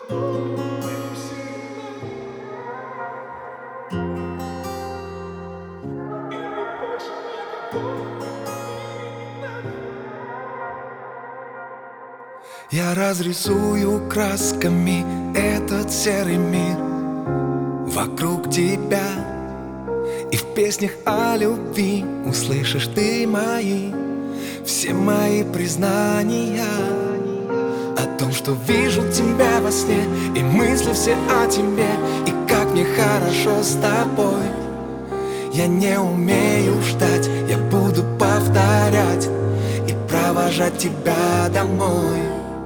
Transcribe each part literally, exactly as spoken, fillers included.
Я разрисую красками этот серый мир вокруг тебя, и в песнях о любви услышишь ты мои, все мои признания о том, что вижу тебя во сне, и мысли все о тебе, и как мне хорошо с тобой. Я не умею ждать, я буду повторять и провожать тебя домой.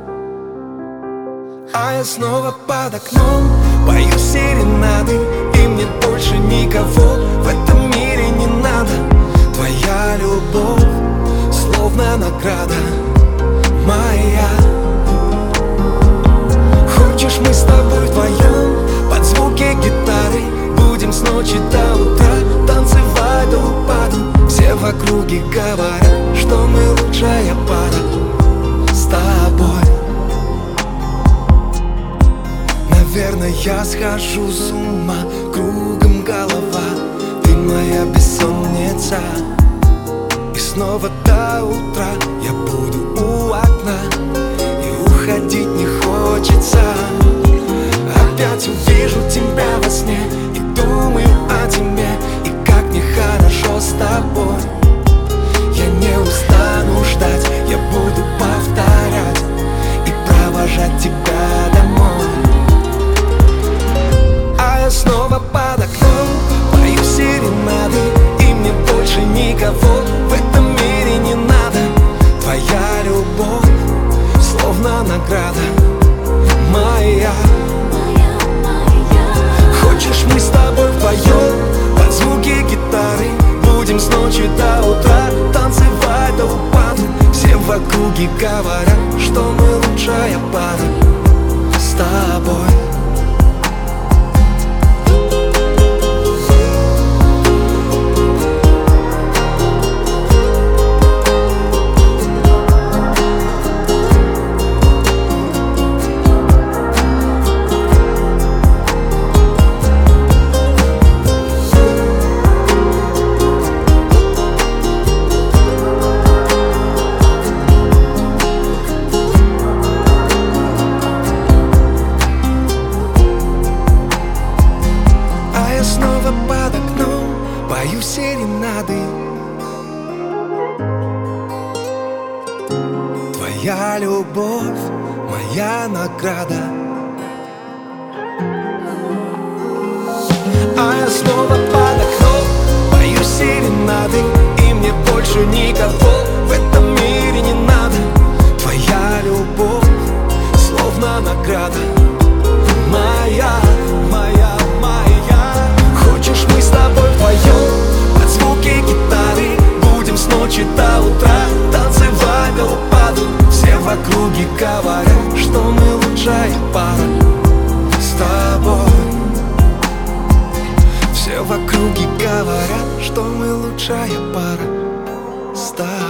А я снова под окном пою серенады, и мне больше никого в этом мире не надо. Твоя любовь словно награда моя. Хочешь, мы с тобой вдвоем под звуки гитары будем с ночи до утра танцевать до упаду. Все в округе говорят, что мы лучшая пара с тобой. Наверное, я схожу с ума, кругом голова, ты моя бессонница. И снова до утра я буду у окна, и уходить не хочется. Опять увижу тебя во сне и думаю о тебе, и как мне хорошо с тобой. Я не устану ждать, я буду повторять и провожать тебя домой. Снова под окном пою серенады, и мне больше никого в этом мире не надо. Твоя любовь словно награда моя. Хочешь, мы с тобой вдвоем под звуки гитары будем с ночи до утра танцевать до упаду. Все в округе говорят, что мы лучшая пара с тобой. Под окном пою серенады. Твоя любовь моя награда. А я снова под окном пою серенады, и мне больше никого в этом мире не надо. Твоя любовь словно награда моя, моя, моя. Хочешь, мы с тобой вдвоем под звуки гитары будем с ночи до утра танцевать до упаду. Все в округе говорят, что мы лучшая пара с тобой. Все в округе говорят, что мы лучшая пара с тобой.